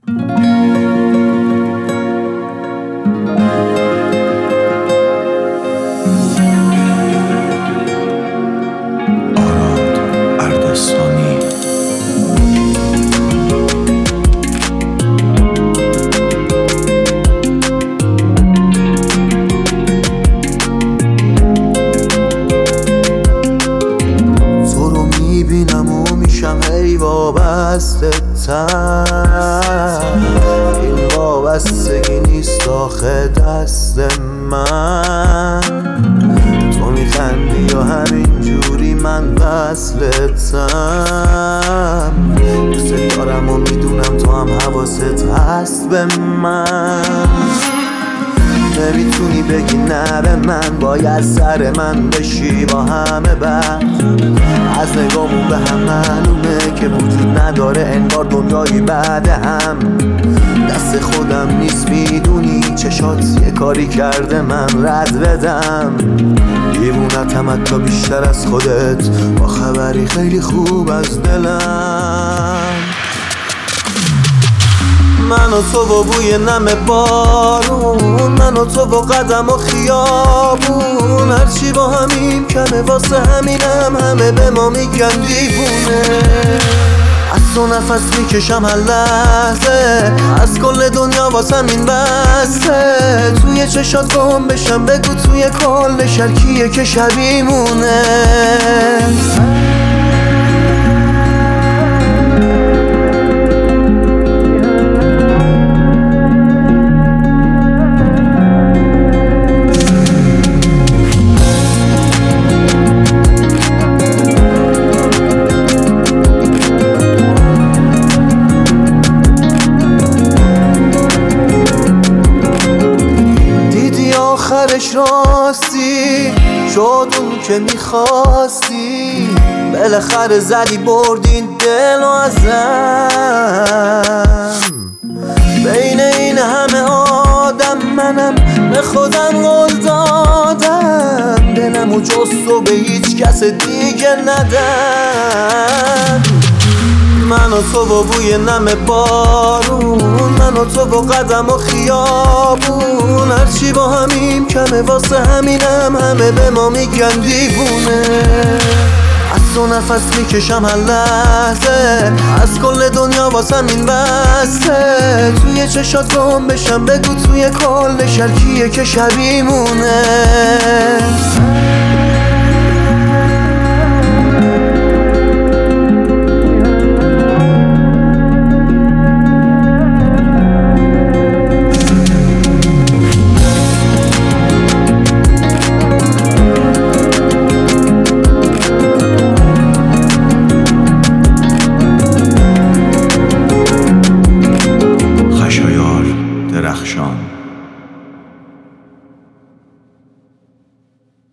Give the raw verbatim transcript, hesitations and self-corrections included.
این وابستگی نیست آخه دست من. تو میخندی و همین جوری من وصلتم. دوست دارم و میدونم تو هم حواست هست به من. نمیتونی بگی نه به من، باید سر من بشی با همه بر. از نگامون به هم معلومه که وجود نداره انگار دنیایی بعد هم. دست خودم نیست میدونی چشات یه کاری کرده من رد بدم. دیوونتم حتی بیشتر از خودت، با خبری خیلی خوب از دلم. من و تو و بوی نم بارون، من و تو و قدم و خیابون. هرچی با همیم کمه واسه همینم همه به ما میگن دیوونه. از تو نفس میکشم هر لحظه، از کل دنیا واسم این بسته. توی چشات گم بشم بگو توی کل شرکیه که شبیمونه. آخرش راستی شد اون که میخواستی. بالاخره زدی بردین دل و ازم. بین این همه آدم منم به خودم قول دادم. دلم و جز تو به هیچ کس دیگه ندم. من و تو و بوی نم بارون، من و تو و قدم و خیابون. هرچی با همیم کمه واسه همینم همه به ما میگن دیوونه. از تو نفس میکشم هر لحظه، از کل دنیا واسم این بسته. توی چشات گم بشم بگو توی کل شرکیه که شبیمونه. درخشان